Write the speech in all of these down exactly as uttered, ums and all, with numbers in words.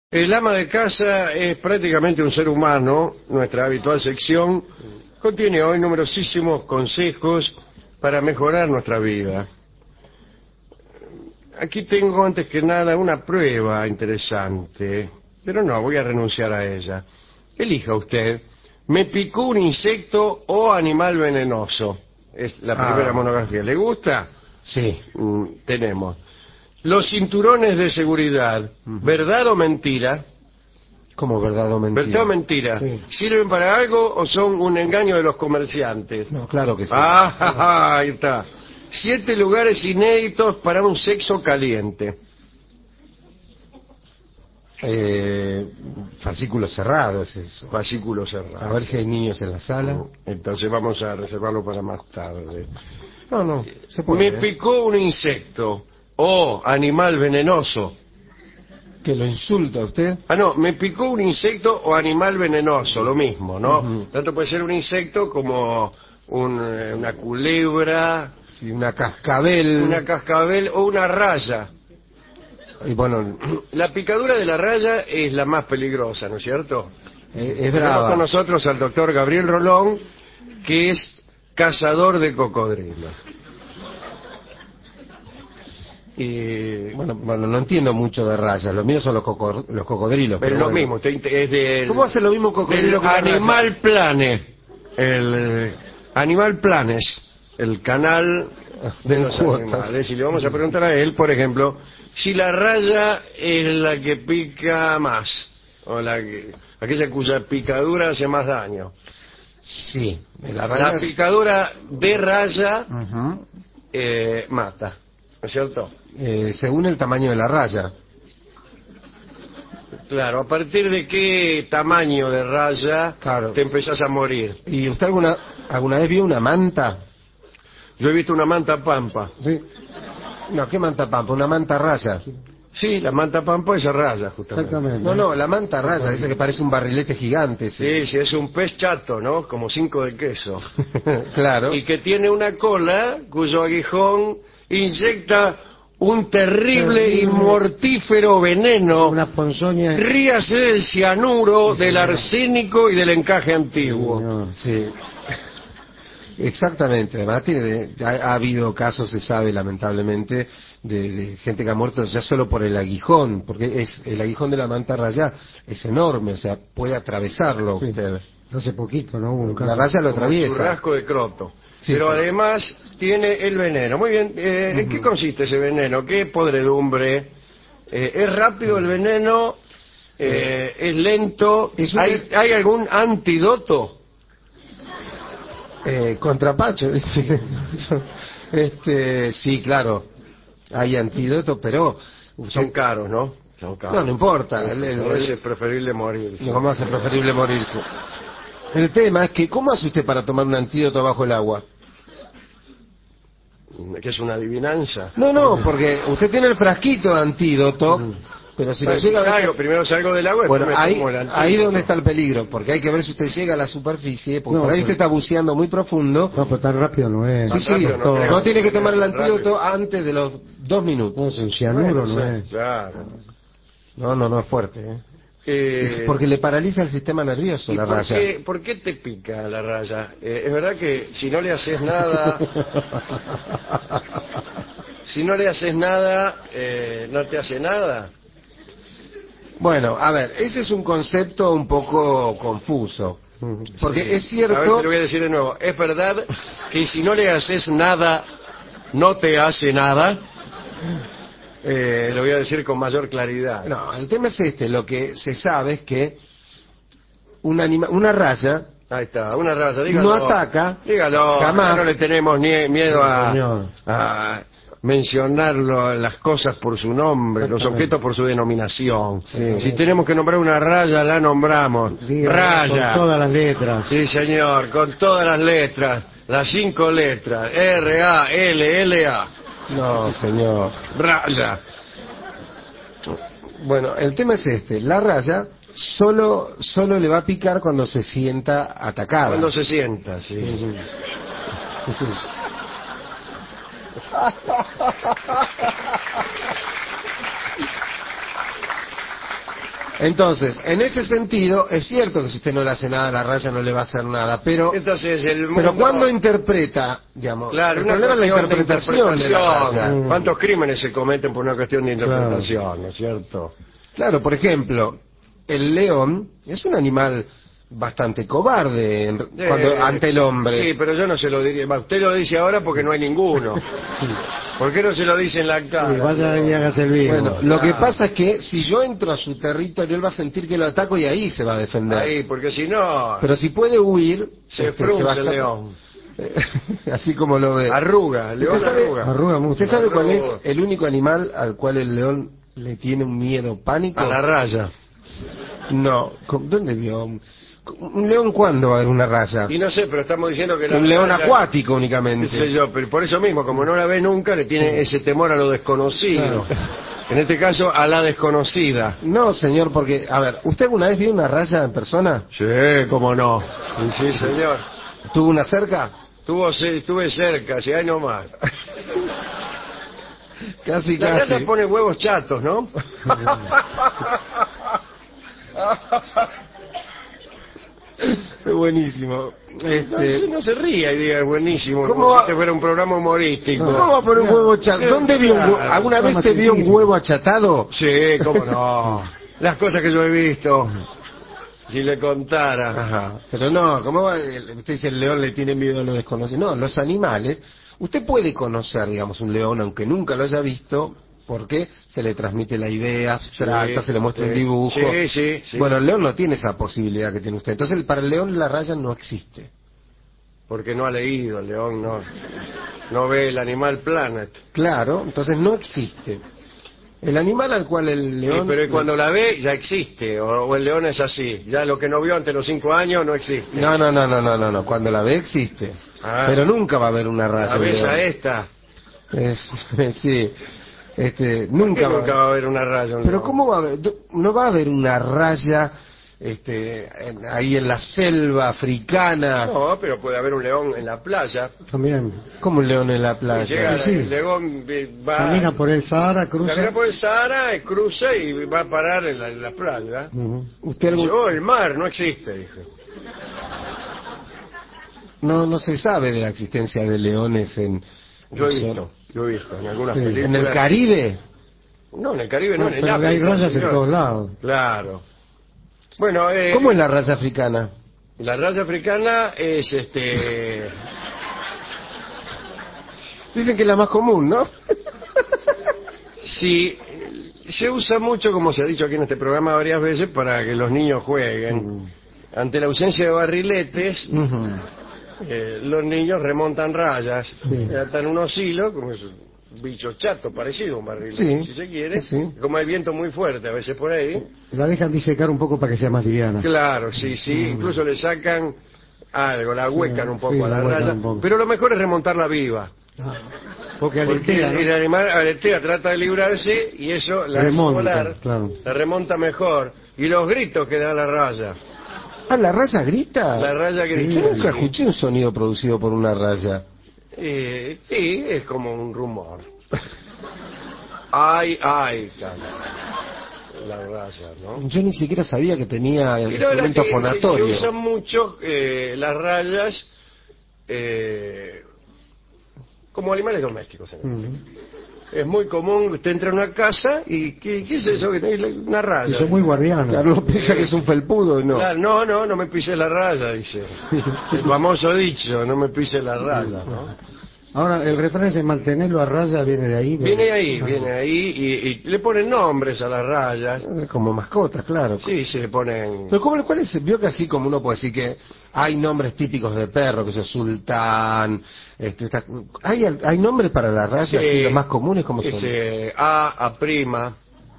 El ama de casa es prácticamente un ser humano. Nuestra habitual sección contiene hoy numerosísimos consejos para mejorar nuestra vida. Aquí tengo antes que nada una prueba interesante, pero no, voy a renunciar a ella. Elija usted, ¿me picó un insecto o animal venenoso? Es la primera Ah. monografía. ¿Le gusta? Sí. Mm, tenemos. Los cinturones de seguridad, ¿verdad o mentira? ¿Cómo verdad o mentira? ¿Verdad o mentira? Sí. ¿Sirven para algo o son un engaño de los comerciantes? No, claro que sí. Ah, ahí está. Siete lugares inéditos para un sexo caliente. Eh, fascículo cerrado es eso. Fascículo cerrado. A ver si hay niños en la sala. Entonces vamos a reservarlo para más tarde. No, no, se puede. Me ¿eh? picó un insecto o animal venenoso. ¿Que lo insulta a usted? Ah, no, me picó un insecto o animal venenoso, lo mismo, ¿no? Ujú. Tanto puede ser un insecto como un, eh, una culebra, Sí, una cascabel. una cascabel o una raya. Y bueno, La picadura de la raya es la más peligrosa, ¿no es cierto? eh, es Tenemos brava. con nosotros al doctor Gabriel Rolón, que es cazador de cocodrilos. Y... Bueno, bueno, no entiendo mucho de rayas. Los míos son los, coco- los cocodrilos. Pero Pero es lo bueno. mismo, usted es del... ¿Cómo hace lo mismo un cocodrilo del que una Animal raya? Planet, el eh, Animal Planes, el canal de los Cuotas. animales. Y le vamos a preguntar a él, por ejemplo, si la raya es la que pica más, o la que, aquella cuya picadura hace más daño. Sí, la La raya es- picadura de raya Ujú. eh, mata, ¿no es cierto? Eh, según el tamaño de la raya. Claro, ¿a partir de qué tamaño de raya Claro. te empezás a morir? ¿Y usted alguna alguna vez vio una manta? Yo he visto una manta pampa. Sí. No, ¿qué manta pampa? Una manta raya. Sí, la manta pampa es raya, justamente. Exactamente. No, no, la manta raya, esa que parece un barrilete gigante. Sí, sí, es un pez chato, ¿no? Como cinco de queso. Claro. Y que tiene una cola cuyo aguijón inyecta un terrible y Terrible. mortífero veneno. Unas ponzoñas. Ríase del cianuro, del arsénico y del encaje antiguo. No. Sí. Exactamente, además tiene de- ha, ha habido casos, se sabe lamentablemente, de, de gente que ha muerto ya solo por el aguijón, porque es el aguijón de la manta raya es enorme, o sea, puede atravesarlo Sí. usted. Hace poquito, ¿no? Hubo un La caso. raya lo Como atraviesa. churrasco de croto. Sí, Pero sí. además tiene el veneno. Muy bien, eh, ¿en qué consiste ese veneno? ¿Qué podredumbre? Eh, ¿Es rápido el veneno? Eh, ¿Es lento? Es un- ¿Hay, ¿Hay algún antídoto? Eh, contrapacho, dice. Este, sí, claro, hay antídotos, pero usted- Son caros, ¿no? Son caros. no, no importa. el- el- A veces es preferible morir. No, ¿cómo hace preferible morirse? El tema es que, ¿cómo hace usted para tomar un antídoto bajo el agua? Que es una adivinanza. No, no, porque usted tiene el frasquito de antídoto, pero si no Bueno, si llega... salgo, primero salgo del agua y Bueno, después me ahí, tomo el antídoto. ahí donde está el peligro, porque hay que ver si usted llega a la superficie, porque No, por ahí pero- usted está buceando muy profundo. No, pero tan rápido no es. Sí, Tan sí, rápido no creo. no tiene que tomar el Rápido. antídoto antes de los dos minutos. No, es un cianuro, Bueno, no sí, es. Claro. No, no, no es fuerte, ¿eh? Eh, Es porque le paraliza el sistema nervioso ¿Y la por raya. qué, por qué te pica la raya? Eh, es verdad que si no le haces nada, si no le haces nada, eh, no te hace nada. Bueno, a ver, ese es un concepto un poco confuso. Porque es A ver, cierto... te lo voy a decir de nuevo. ¿Es verdad que si no le haces nada, no te hace nada? Eh, lo voy a decir con mayor claridad. No, el tema es este, lo que se sabe es que una, anima- una raya Ahí está, una raya, dígalo. no ataca, Dígalo, jamás. acá no le tenemos ni miedo a, Señor. a mencionarlo, las cosas por su nombre, los Exactamente. objetos por su denominación. Sí. Si tenemos que nombrar una raya, la nombramos. Diga, Raya. Con todas las letras. Sí, señor, con todas las letras, las cinco letras, R, A, L, L, A. No, señor. Raya. Bueno, el tema es este, la raya solo solo le va a picar cuando se sienta atacada. Cuando se sienta, sí. Entonces, en ese sentido, es cierto que si usted no le hace nada a la raya no le va a hacer nada, pero Entonces el mundo... pero cuando interpreta, digamos, Claro, el una problema es la cuestión de interpretación de la interpretación. raya. ¿Cuántos crímenes se cometen por una cuestión de interpretación, no es cierto? Claro, por ejemplo, el león es un animal bastante cobarde en- Eh, cuando ante el hombre. Sí, pero yo no se lo diría. Va, usted lo dice ahora porque no hay ninguno. ¿Por qué no se lo dice en la cara? Sí, vaya y hágase el vivo. Bueno, lo que Ah. pasa es que si yo entro a su territorio, él va a sentir que lo ataco y ahí se va a defender. Ahí, porque si no, Pero si puede huir, se este, frunce va a el escapar. león. Así como lo ve. Arruga, el león ¿Usted sabe, arruga. Arruga mucho. ¿Usted sabe cuál es Arruga. el único animal al cual el león le tiene un miedo pánico? A la raya. No, ¿con- ¿dónde vio? ¿Un un león cuándo va a haber una raya? Y no sé, pero estamos diciendo que la Un león raya- acuático qué únicamente. sé yo, pero por eso mismo, como no la ve nunca, le tiene ese temor a lo desconocido. En este caso, a la desconocida. No, señor, porque, a ver, ¿usted alguna vez vio una raya en persona? Sí, cómo no. Y sí, señor. ¿Tuvo una cerca? Estuvo, ce- estuve cerca, si hay nomás. Casi, La casi. raya pone huevos chatos, ¿no? Es buenísimo. No, Este, se- no se ría y diga, es buenísimo. ¿Cómo Como va? si este fuera un programa humorístico. ¿Cómo va a poner un huevo achatado? ¿Dónde vio un huevo? Claro. ¿Alguna vez te vio un huevo achatado? Sí, cómo no. Las cosas que yo he visto. Si le contara. Ajá. Pero no, ¿cómo va? Usted dice el león le tiene miedo a lo desconocido. No, los animales. Usted puede conocer, digamos, un león, aunque nunca lo haya visto, porque se le transmite la idea abstracta, Sí, se le muestra un sí. dibujo. Sí, sí, sí. Bueno, el león no tiene esa posibilidad que tiene usted. Entonces, para el león la raya no existe. Porque no ha leído, el león no, no ve el Animal Planet. Claro, entonces no existe. El animal al cual el Sí, león... pero cuando la ve ya existe, o, o el león es así. Ya lo que no vio ante los cinco años no existe. No, no, no, no, no, no, no. Cuando la ve existe. Ah. Pero nunca va a haber una raya. La un ves león. a esta. Es, sí. Este, ¿Por qué nunca va a nunca va a haber una raya? un Pero león? ¿cómo va a haber? No va a haber una raya este, en- ahí en la selva africana. No, pero puede haber un león en la playa. También. Como un león en la Y llega playa. Sí, sí. el león, eh, va... Camina por el Sahara, cruza. Camina por el Sahara, eh, cruza y va a parar en la, en la playa. Ujú. Usted algún- Dice, oh, el mar no existe, dije. no, no se sabe de la existencia de leones en... Yo he en visto, yo he visto en algunas Sí. películas. ¿En el Caribe? No, en el Caribe no, No, en el pero África. hay rayas en señor. todos lados. Claro. Bueno, eh, ¿Cómo es la raya africana? la raya africana es este... Dicen que es la más común, ¿no? Sí, eh, se usa mucho, como se ha dicho aquí en este programa varias veces, para que los niños jueguen. Ante la ausencia de barriletes, Ujú. eh, los niños remontan rayas, Sí. eh, atan unos hilos, como es un bicho chato, parecido a un barrilete, Sí, si se quiere. sí. Como hay viento muy fuerte a veces por ahí. La dejan disecar un poco para que sea más liviana. Claro, sí, sí, incluso le sacan algo, la huecan un poco sí, a la la huecan raya, un poco. pero lo mejor es remontarla viva. Ah, porque Porque aletea, el, ¿no? el animal aletea, trata de librarse y eso la hace Remonta, volar, claro. la remonta mejor. Y los gritos que da la raya. Ah, ¿la raya grita? La raya grita. Yo nunca sí. escuché un sonido producido por una raya. Eh, sí, es como un rumor. Ay, ay, canta la raya, ¿no? Yo ni siquiera sabía que tenía Y la verdad instrumento que se, se fonatorio. usan mucho eh, las rayas eh, como animales domésticos. en Ujú. Es muy común que usted entra a una casa y ¿qué, qué es eso que tenéis una raya? Y son muy guardianos. Carlos piensa que es un felpudo y no. Claro, no, no, no me pise la raya, dice. El famoso dicho, no me pise la raya, ¿no? Ahora, el refrán es mantenerlo a raya, viene de ahí. de- Viene ahí, Ah. viene ahí y, y le ponen nombres a las rayas. Como mascotas, claro. Sí, se le ponen... Pero ¿cómo, ¿cuál es? Vio que así como uno puede decir que hay nombres típicos de perro, que es sultán, este, esta- ¿hay, hay nombres para las rayas, Sí. así, los más comunes como son? Ese A, A prima,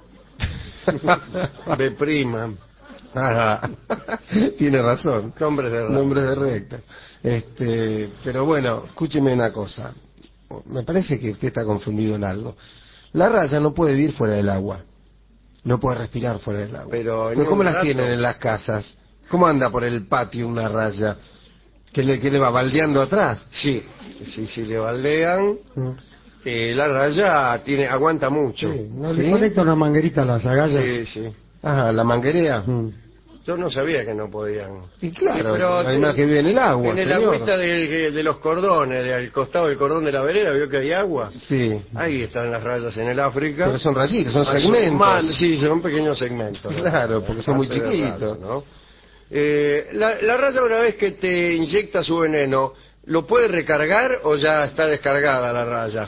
B prima, Ah, tiene razón. nombres de rayas. Nombres de recta. Este, pero bueno, escúcheme una cosa. Me parece que usted está confundido en algo. La raya no puede vivir fuera del agua. No puede respirar fuera del agua. Pero en Entonces, ¿cómo un las rato- tienen en las casas? ¿Cómo anda por el patio una raya? ¿Que le, que le va baldeando atrás? Sí, sí, si le baldean, Mm. eh, la raya tiene aguanta mucho. Sí, no ¿Sí? le conecta una manguerita a las agallas. Sí, sí. Ajá, la manguerea. Mm. Yo no sabía que no podían. Y claro, Pero el animal que vive en el agua, en el señor. agüita de, de los cordones, de, al costado del cordón de la vereda, vio que hay agua. Sí, Ahí están las rayas en el África. pero son rayitas, son Ah, segmentos. man- sí, son pequeños segmentos. Claro, porque son muy Parte de chiquitos. raya, ¿no? Eh, la, la raya, una vez que te inyecta su veneno, ¿lo puede recargar o ya está descargada la raya?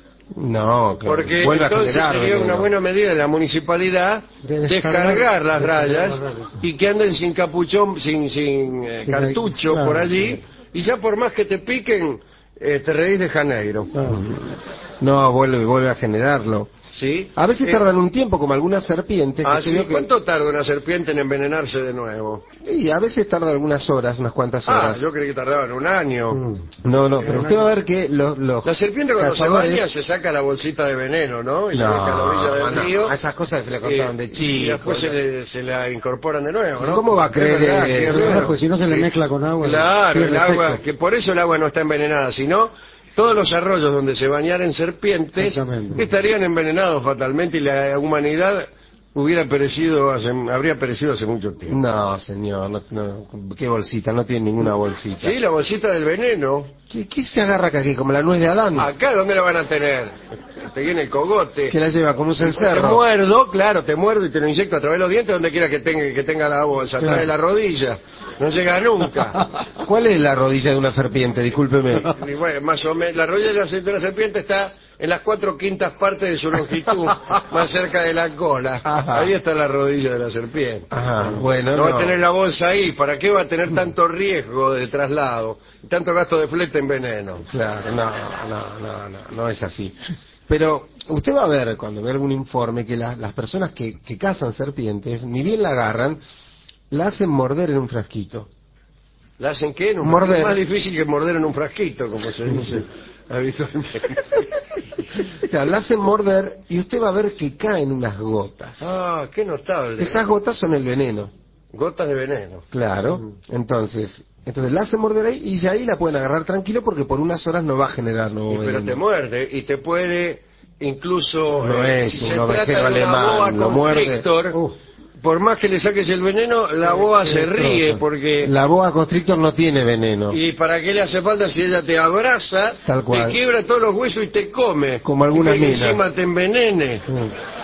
No, claro. Porque Vuelve a entonces generar sería veneno. una buena medida de la municipalidad De descargar, descargar- las rayas descargar las rayas. y que anden sin capuchón, sin, sin eh, Sin cartucho claro, por allí, sí. y ya por más que te piquen, eh, te reís de Janeiro. Claro. No, vuelve, vuelve a generarlo. ¿Sí? A veces Eh, tardan un tiempo, como algunas serpientes. que ah, se sí, vio que- ¿cuánto tarda una serpiente en envenenarse de nuevo? Y a veces tarda algunas horas, unas cuantas Ah, horas. yo creí que tardaban un año. Mm. No, no, pero usted va a ver que los, los La serpiente cuando cazadores- se baña se saca la bolsita de veneno, ¿no? Y se No, deja a la orilla del no, río. a esas cosas se le contaban eh, de chicos. Y después se, le- se la incorporan de nuevo, ¿no? ¿Cómo va a Es creer verdad, sí, eso? es Claro, verdad. pues si no se le mezcla con agua. Claro, pierde el agua, efecto. que por eso el agua no está envenenada, sino todos los arroyos donde se bañaran serpientes Exactamente. estarían envenenados fatalmente y la humanidad hubiera perecido, hace- habría perecido hace mucho tiempo. No, señor, no, no, ¿qué bolsita? No tiene ninguna bolsita. Sí, la bolsita del veneno. ¿Qué, qué se agarra acá aquí? ¿Como la nuez de Adán? Acá, ¿dónde la van a tener? Te viene el cogote. Que la lleva como un Te cencerro. muerdo, claro, te muerdo y te lo inyecto a través de los dientes donde quiera que tenga, que tenga la bolsa, atrás Claro. de la rodilla. No llega nunca. ¿Cuál es la rodilla de una serpiente? Discúlpeme. Y bueno, más o menos, la rodilla de la, de la serpiente está en las cuatro quintas partes de su longitud, más cerca de la cola. Ajá. Ahí está la rodilla de la serpiente. Ajá, bueno, No no. va a tener la bolsa ahí, ¿para qué va a tener tanto riesgo de traslado? Y tanto gasto de flete en veneno. Claro, no, no, no, no, no es así. Pero usted va a ver, cuando ve algún informe, que la- las personas que, que cazan serpientes, ni bien la agarran, la hacen morder en un frasquito. ¿La hacen qué? En un Morder. Es más difícil que morder en un frasquito, como se dice habitualmente. Claro, la hacen morder y usted va a ver que caen unas gotas. Ah, qué notable. Esas gotas son el veneno. Gotas de veneno. Claro. Entonces, entonces la hacen morder ahí y ya ahí la pueden agarrar tranquilo porque por unas horas no va a generar nuevo Y, pero veneno. te muerde y te puede incluso No eh, es si un se ovejero trata de una alemán, boa lo muerde. constrictor, Uh. por más que le saques el veneno, la boa sí, se ríe trozo. porque La boa constrictor no tiene veneno. y para qué le hace falta si ella te abraza, Tal cual. te quiebra todos los huesos y te come. Como algunas y que minas. encima te envenene. Mm.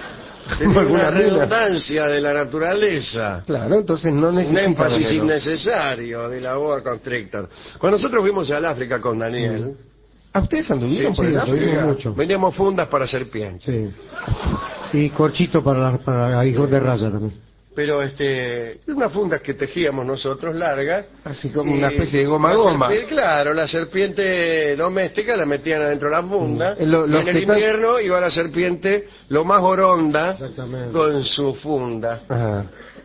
Es Como una algunas minas. redundancia de la naturaleza. Claro, entonces no Un necesita énfasis veneno. innecesario de la boa constrictor. Cuando nosotros fuimos al África con Daniel, ¿A ustedes anduvieron sí, por sí, el anduvimos África? mucho. vendíamos fundas para serpientes. Sí. Y corchito para, la- para aguijón de raya también. Pero este, unas fundas que tejíamos nosotros largas. Así como y una especie de goma la goma. serpiente- claro, la serpiente doméstica la metían adentro de la funda. Mm. Lo- y los en que el están- invierno iba la serpiente lo más oronda Exactamente. con su funda. Ajá.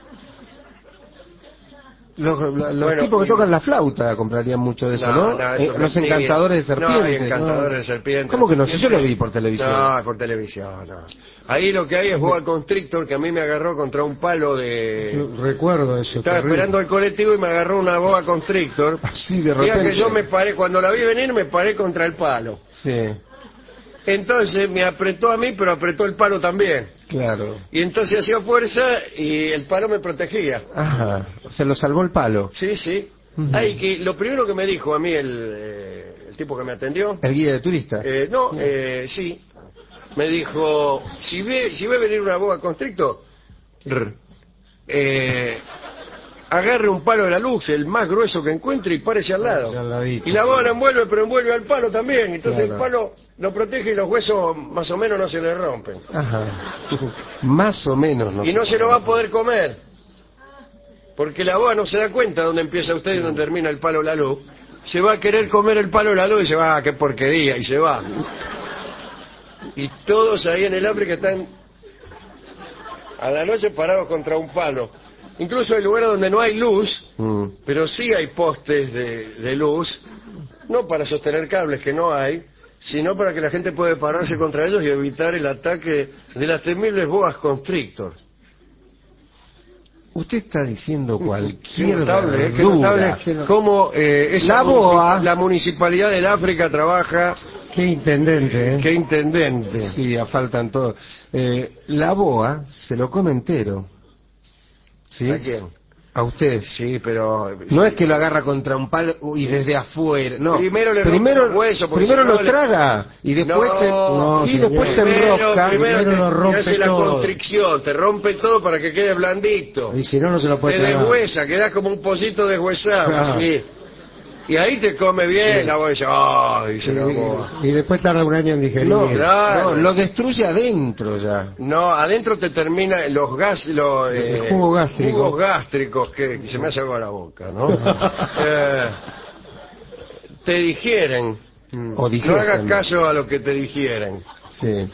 Los, los- los Bueno, tipos que y- tocan la flauta comprarían mucho de eso, ¿no? eso Eh, es los mentira. encantadores de serpientes. No, hay encantadores de serpientes. ¿Cómo que no? Si yo lo vi por televisión. No, por televisión, no. Ahí lo que hay es boa constrictor que a mí me agarró contra un palo de... Recuerdo eso. Estaba terrible. esperando el colectivo y me agarró una boa constrictor. Así de Diga repente. que yo me paré, cuando la vi venir me paré contra el palo. Sí, Entonces me apretó a mí, pero apretó el palo también. claro. Y entonces hacía fuerza y el palo me protegía. Ajá. Se lo salvó el palo. Sí, sí. Ujú. Ay, que lo primero que me dijo a mí el, eh, el tipo que me atendió, El guía de turista. eh, no, eh, sí, me dijo, si ve, si ve venir una boa constrictor, eh, agarre un palo de la luz, el más grueso que encuentre y párese al lado. Párese al ladito. Y la boa la envuelve, pero envuelve al palo también. Entonces Claro. el palo lo protege y los huesos más o menos no se le rompen. Ajá. Más o menos, ¿no? Y no se lo va a poder comer. Porque la boa no se da cuenta dónde empieza usted y dónde termina el palo de la luz. Se va a querer comer el palo de la luz y se va, ah, qué porquería, y se va. Y todos ahí en el África están a la noche parados contra un palo. Incluso hay lugares donde no hay luz, Mm. pero sí hay postes de, de luz, no para sostener cables que no hay, sino para que la gente pueda pararse contra ellos y evitar el ataque de las temibles boas constrictor. Usted está diciendo Qué cualquier notable, ¿eh? Qué verdura. notable cómo eh, esa La boa- munici- la municipalidad del África trabaja Qué intendente, ¿eh? Qué intendente. Sí, faltan todos. Eh, la boa se lo come entero. ¿Sí? ¿A quién? A usted. Sí, pero... No es que lo agarra contra un palo y desde afuera, no. Primero le primero, rompe el hueso, porque primero si no lo le- traga y después No, se, no, sí, señor. después se Primero, enrosca. primero primero te, lo rompe te hace la todo. constricción, te rompe todo para que quede blandito. Y si no, no se lo puede Te tragar. deshuesa, quedás como un pollito deshuesado, Claro. sí. Y ahí te come bien Sí. la boa. ¡Ay! Dice la Y, boa. y después tarda un año en digerir. No, Claro. no, lo destruye adentro ya. No, adentro te termina los gas, los El jugo gástrico. jugos gástricos que, que se me hace agua la boca, ¿no? eh, te digieren. O No digesten. hagas caso a lo que te digieren. Sí.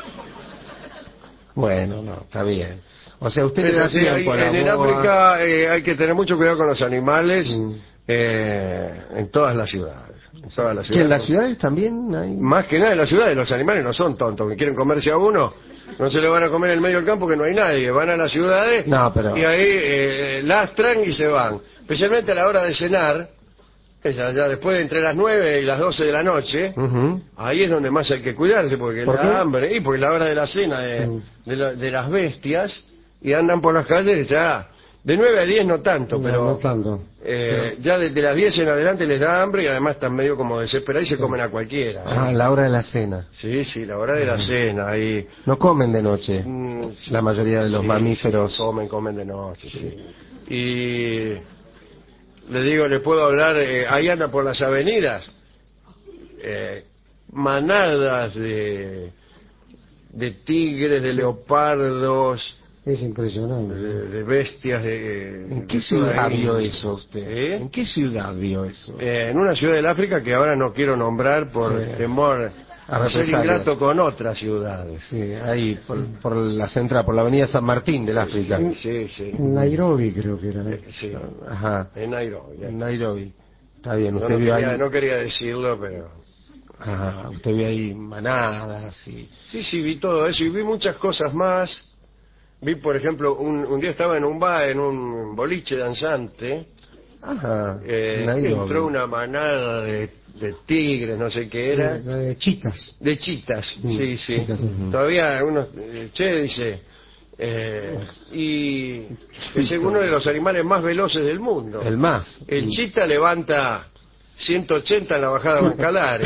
Bueno, no, está bien. O sea, usted le Es da así, tiempo a hay- la en el boa. África eh, hay que tener mucho cuidado con los animales Mm. eh, en todas las ciudades. En todas las Que en las ciudades. ciudades también hay... Más que nada en las ciudades, los animales no son tontos, que quieren comerse a uno, no se lo van a comer en el medio del campo que no hay nadie, van a las ciudades No, pero- y ahí eh, lastran y se van. Especialmente a la hora de cenar, que ya, ya después de entre las nueve y las doce de la noche, Ujú. ahí es donde más hay que cuidarse, porque ¿Por la qué? hambre, y porque es la hora de la cena de, Mm. de, la- de las bestias, y andan por las calles ya, de nueve a diez no tanto, No, pero no tanto. eh, ya desde las diez en adelante les da hambre y además están medio como desesperados y se comen a cualquiera. ¿eh? Ah, la hora de la cena. Sí, sí, la hora de la cena, ahí... No comen de noche. mm, La mayoría de los sí, mamíferos. sí, comen, comen de noche, sí. Y le digo, les puedo hablar, eh, ahí anda por las avenidas, eh, manadas de, de tigres, de leopardos, Es impresionante. de, de bestias de... ¿En de qué toda ciudad índole. vio eso usted? ¿Eh? ¿En qué ciudad vio eso? Eh, en una ciudad del África que ahora no quiero nombrar por Sí. temor A a ser represalias. ingrato con otras ciudades. Sí, ahí, por, por la central, por la avenida San Martín del África. Sí, sí. Nairobi creo que era. ¿eh? Sí, Ajá, en Nairobi. en Nairobi. Está bien, Yo usted no vio quería, ahí... no quería decirlo, pero... Ajá, usted vio ahí manadas y... Sí, sí, vi todo eso y vi muchas cosas más. Vi, por ejemplo, un, un día estaba en un bar, en un boliche danzante, Ajá, eh, Nairobi. entró una manada de, de tigres, no sé qué era, La de chitas. de chitas, Mm, sí, sí. chitas, ujú. Todavía uno, eh, che, dice, eh, y es uno de los animales más veloces del mundo. El más. El chita levanta ciento ochenta en la bajada de Bancalares.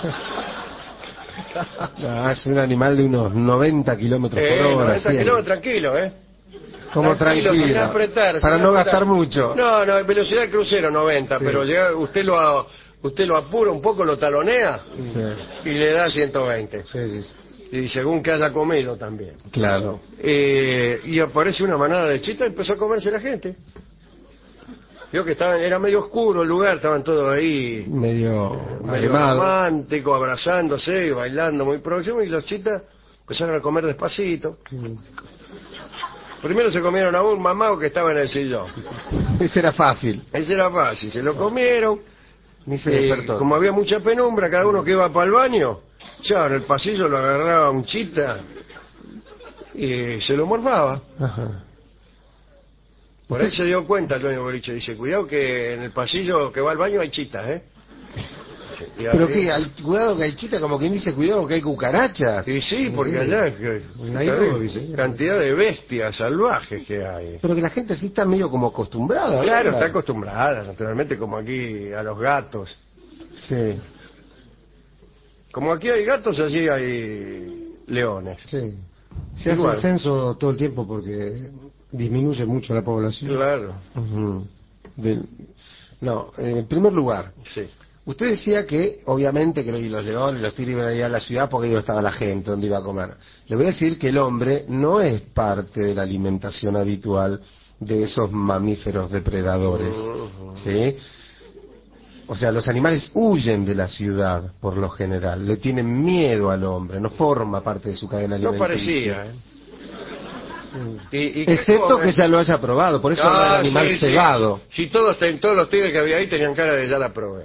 No, es un animal de unos noventa kilómetros por Eh, hora. noventa cien. kilómetros, tranquilo, ¿eh? Como Tranquilo, sin tranquilo. apretar, Para sin no apretar. gastar mucho. No, no, velocidad crucero noventa, Sí. pero llega, usted lo a- usted lo apura un poco, lo talonea Sí, y le da ciento veinte. Sí, sí, sí. Y según que haya comido también. claro. Eh, y aparece una manada de chitas y empezó a comerse la gente. Vio que estaban, era medio oscuro el lugar, estaban todos ahí Medio medio animado. románticos, abrazándose y bailando muy próximo, y los chitas empezaron a comer despacito. Primero se comieron a un mamado que estaba en el sillón. Ese era fácil. Ese era fácil, se lo comieron. Ni se Eh, despertó. como había mucha penumbra, cada uno que iba para el baño, ya en el pasillo lo agarraba un chita y se lo morfaba. Ajá. Por ahí se dio cuenta el dueño del boliche, dice, cuidado que en el pasillo que va al baño hay chitas, ¿eh? Y Pero ahí- que, hay, cuidado que hay chita, como quien dice, cuidado que hay cucarachas. Y sí, porque allá es que- Nairobi, sí. cantidad de bestias salvajes que hay. Pero que la gente sí está medio como acostumbrada. ¿no? Claro, está acostumbrada, naturalmente, como aquí a los gatos. Sí, Como aquí hay gatos, allí hay leones. Sí. Se hace Igual. el censo todo el tiempo porque disminuye mucho la población. Claro, Ujú. Del- No, eh, en primer lugar, sí. usted decía que, obviamente, que los los leones, los tigres iban a ir a la ciudad porque ahí estaba la gente, donde iba a comer. Le voy a decir que el hombre no es parte de la alimentación habitual de esos mamíferos depredadores, Ujú. ¿sí? O sea, los animales huyen de la ciudad, por lo general. Le tienen miedo al hombre, no forma parte de su cadena No alimenticia. parecía, ¿eh? ¿Y, y qué Excepto comen? que ya lo haya probado, por eso habla Ah, del animal sí, sí. cebado. Si todos, ten- todos los tigres que había ahí tenían cara de ya la probé.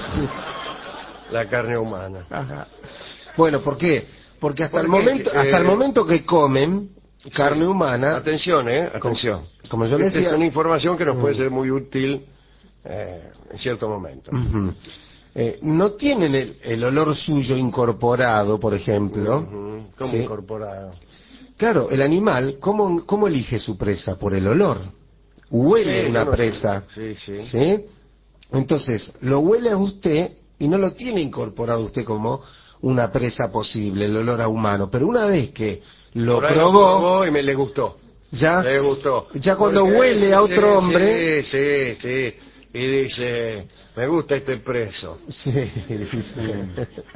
La carne humana. Ajá. Bueno, ¿por qué? Porque hasta el Porque, momento, eh, hasta el momento que comen carne Sí. humana, Atención, ¿eh? Atención. como yo le Esta decía, es una información que nos puede ser muy útil eh, en cierto momento. Ujú. eh, no tienen el, el olor suyo incorporado, por ejemplo. Ujú. ¿Cómo ¿sí? incorporado? Claro, el animal, ¿cómo, cómo elige su presa? Por el olor. Huele Sí, una yo no presa. sé. Sí, sí. ¿Sí? Entonces, lo huele a usted y no lo tiene incorporado usted como una presa posible, el olor a humano. Pero una vez que lo Por ahí probó, probó y me le gustó. ya, Le gustó. ya cuando Porque, huele sí, a sí, otro hombre... Sí, sí, sí. Y dice, me gusta este preso. Sí, dice.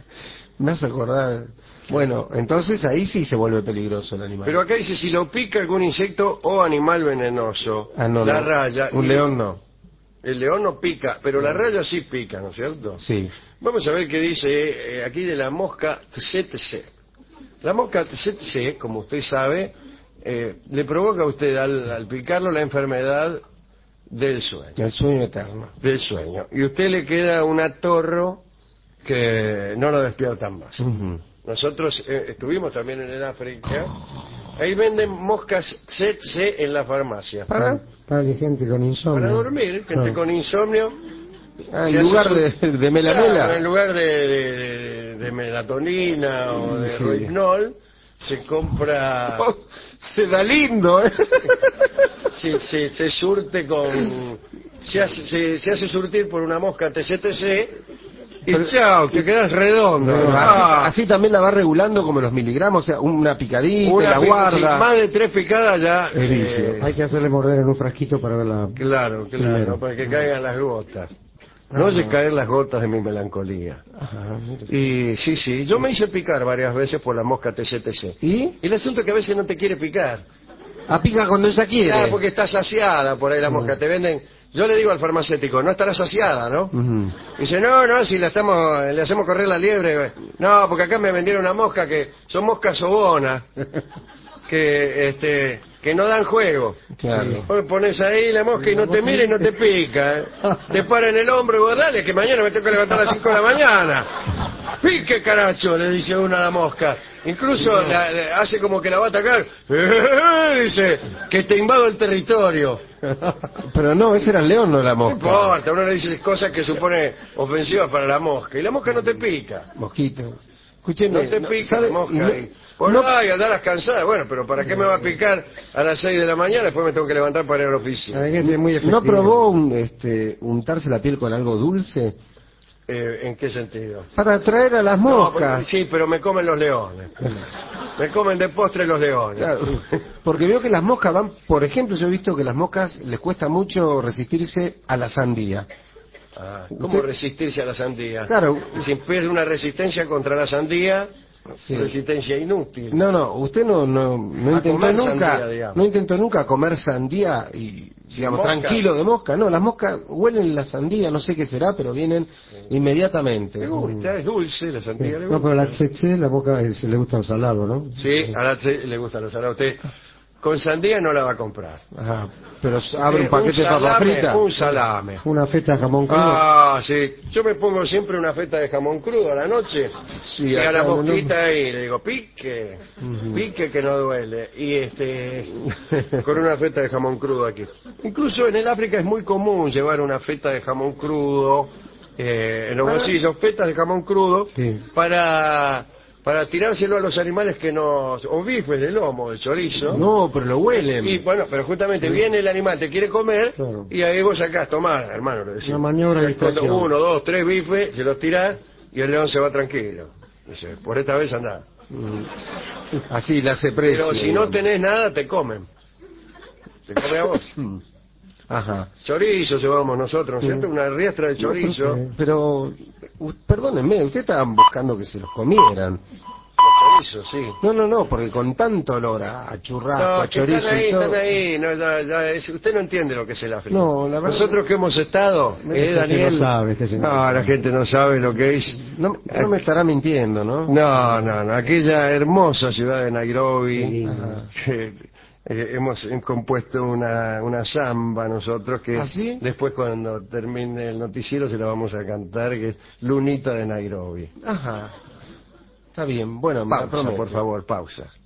Me hace acordar. Bueno, entonces ahí sí se vuelve peligroso el animal. Pero acá dice, si lo pica algún insecto o animal venenoso, Ah, no, la no. raya... Un y- león no. El león no pica, pero la raya sí pica, ¿no es cierto? Sí. Vamos a ver qué dice eh, aquí de la mosca tsetse. La mosca tsetse, como usted sabe, eh, le provoca a usted al, al picarlo la enfermedad del sueño. El sueño eterno. Del sueño. Y a usted le queda un atorro que no lo despiertan más. Ujú. Nosotros eh, estuvimos también en el África. Ahí venden moscas tsetse en la farmacia. ¿Para? Para la gente con insomnio. Para dormir, gente Claro. con insomnio. Ah, Se en hace lugar su- de, de melamela. Claro, en lugar de, de- de- de melatonina o de Sí. rohypnol, se compra, Oh, se da lindo, ¿eh? se, se, se surte con, se hace, se, se hace surtir por una mosca T C T C y Pero- chao, te quedas redondo. Pero Ah, así, así también la va regulando como los miligramos, o sea, una picadita, una la pi- guarda. sí, más de tres picadas ya. Es vicio. Hay que hacerle morder en un frasquito para ver la... Claro, claro, Primero. para que caigan las gotas. No oye caer las gotas de mi melancolía. Ajá, mire. Y sí, sí, yo me hice picar varias veces por la mosca T C T C. ¿Y? Y el asunto es que a veces no te quiere picar. A pica cuando ella quiere. Ah, porque está saciada por ahí la mosca. Te venden. Yo le digo al farmacéutico, no estará saciada, ¿no? Ujú. Dice, no, no, si la estamos, le hacemos correr la liebre. No, porque acá me vendieron una mosca que son moscas sobonas, que este, que no dan juego. Claro. Vos pones ahí la mosca y no te mira y no te pica. ¿eh? Te para en el hombro y vos dale, que mañana me tengo que levantar a las cinco de la mañana. Pique, caracho, le dice uno a la mosca. Incluso la- la- hace como que la va a atacar. Dice, que te invado el territorio. Pero no, ese era el león, no la No mosca. importa, uno le dice cosas que supone ofensivas para la mosca. Y la mosca no te pica. Mosquitos. Escúcheme. No te pica ¿sabe? la mosca. No- Y, pues no- no, ay, andarás cansada. Bueno, pero ¿para qué me va a picar a las seis de la mañana? Después me tengo que levantar para ir a la oficina. Hay gente muy efectiva. ¿No probó un, este, untarse la piel con algo dulce? Eh, ¿En qué sentido? Para atraer a las No, moscas. porque- sí, pero me comen los leones. Me comen de postre los leones. Claro, porque veo que las moscas van, por ejemplo, yo he visto que las moscas les cuesta mucho resistirse a la sandía. Ah, ¿cómo Usted- resistirse a la sandía? Claro. Si empieza una resistencia contra la sandía, Sí. resistencia inútil. No, no, usted no, no, no A intentó comer nunca, sandía, digamos. no intentó nunca comer sandía y, digamos, mosca. tranquilo de mosca. No, las moscas huelen la sandía, no sé qué será, pero vienen inmediatamente. Me gusta, es dulce la sandía. le No, gusta. pero la tsetse, la boca eh, se le gusta el salado, ¿no? Sí, a la tse- le gusta los salados. Usted con sandía no la va a comprar. Ajá, pero s- abre Eh, un paquete de salame, papa frita. Un salame. Una feta de jamón crudo. Ah, sí. Yo me pongo siempre una feta de jamón crudo a la noche. Sí, y a acá la no- mosquita y le digo, pique, pique que no duele. Y este, con una feta de jamón crudo aquí. Incluso en el África es muy común llevar una feta de jamón crudo eh, en los Para- bolsillos, fetas de jamón crudo, Sí. para, para tirárselo a los animales que nos, o bifes de lomo, de chorizo. No, pero lo huelen. Y bueno, pero justamente viene el animal, te quiere comer, Claro. y ahí vos sacás, tomás, hermano, le decís. Una maniobra de Cuando distracción. uno, dos, tres bifes, se los tirás y el león se va tranquilo. Dice, por esta vez andá. Así le hace precio. Pero si no digamos. tenés nada, te comen. Te come a vos. Ajá. Chorizo llevamos nosotros, ¿no es cierto? Una riestra de chorizo. No, Pero, u- perdónenme, ustedes estaban buscando que se los comieran. Los chorizos, sí. No, no, no, porque con tanto olor a, a churrasco, No, a que están chorizo ahí, y todo. están ahí. No, ya, ya es- usted no entiende lo que es el África. No, la verdad- Nosotros que hemos estado, Me ¿eh, dice que Daniel? no sabe, este señor. No, la gente no sabe lo que es. No, no me estará mintiendo, ¿no? No, no, no. Aquella hermosa ciudad de Nairobi. Ajá. que, eh, hemos compuesto una, una samba nosotros que ¿Ah, sí? después cuando termine el noticiero se la vamos a cantar, que es Lunita de Nairobi. Ajá. Está bien, bueno, me la Pausa, prometo. por favor, pausa.